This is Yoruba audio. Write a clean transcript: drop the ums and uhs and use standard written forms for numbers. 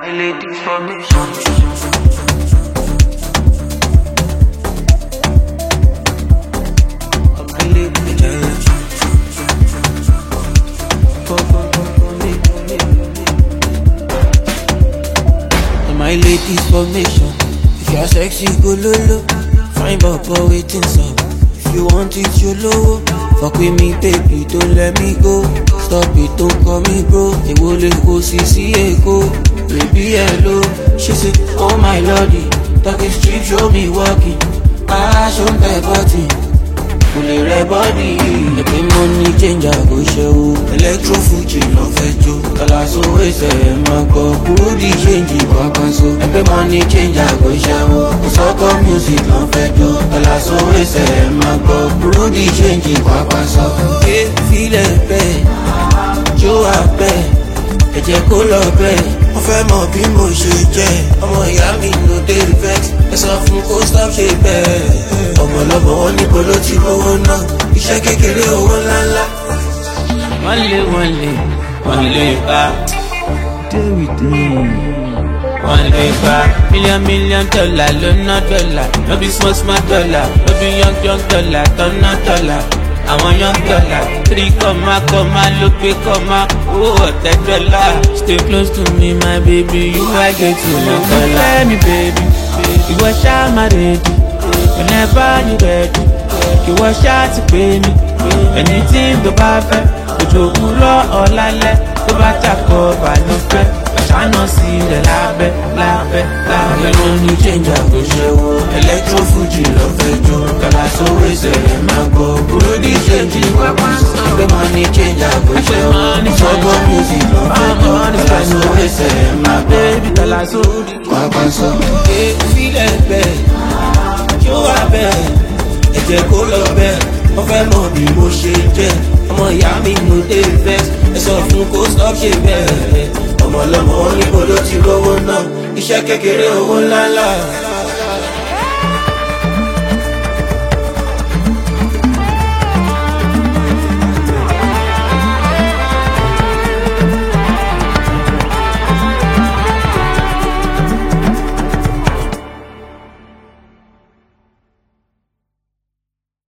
My ladies formation. My ladies formation. If you're sexy, go lolo. Fine baba waiting up. If you want it, you low. Fuck with me, baby, don't let me go. Stop it, don't call me bro. They will go see go. Baby, hello. She said, oh my lordy. Talking street, show me walking. Show my body. Fully red body. Every money change, I go show. Electro Fuji, no fejo. Colors always my go. Rudy change, so. Every money change, I go show. Soccer music, no fejo. Colors always my go. Rudy change, so. Hey, feel it, babe. Joe, I bet. Ẹ̀jẹ̀ kó lọ bẹ́ẹ̀, wọ́n fẹ́ mọ̀ bí mo ṣe jẹ́. Ọmọ ìyá mi no dey vex, ẹ sọ fún kó stop ṣe bẹ́ẹ̀. Ọmọlọ́mọ wọn níbo ló ti rówó náà, iṣẹ́ kékeré owó ńláńlá. Wọ́n lè bá. Wọ́n lè bá. Million dollar ló ná dọ́là, no be small dollar, no be young dollar, tọ́nà dollar. Àwọn young dollar, 3 comma ló gbé comma, owó ọ̀tẹ̀ dollar. Stay close to me my baby, you I get to know color. Tell me baby, ìwọ ṣá máa ready, whenever you ready. Ìwọ ṣá ti pè mí, anything tó bá fẹ́. Òjò òwúrọ̀ ọ̀lálẹ̀, tó bá jàkọ̀ bà ló fẹ́. Ṣáná sí ilẹ̀ lábẹ́. Àwọn money change, I go show. Electro Fuji lọ fẹjọ. Kàlà sówó ìṣẹ̀lẹ̀ máa gbọ́. Rudy change, every money change, I go show. Sọ́gbọ́n music lọ fẹjọ. Kàlà sówó ìṣẹ̀lẹ̀ máa gbọ́. Kàlà sórí Pàápàá sọ. Fílẹ̀ bẹ́ẹ̀, ṣó wà bẹ́ẹ̀. Ẹ̀jẹ̀ kó lọ bẹ́ẹ̀. Wọ́n fẹ́ mọ̀ bí mo ṣe jẹ́. Ọmọ ìyá mi no dey vex, ẹ sọ fún kó stop ṣe bẹ́ẹ̀. Ọmọlọ́mọ wọn níbo ló ti rówó náà, iṣẹ́ kékeré owó ńláńlá.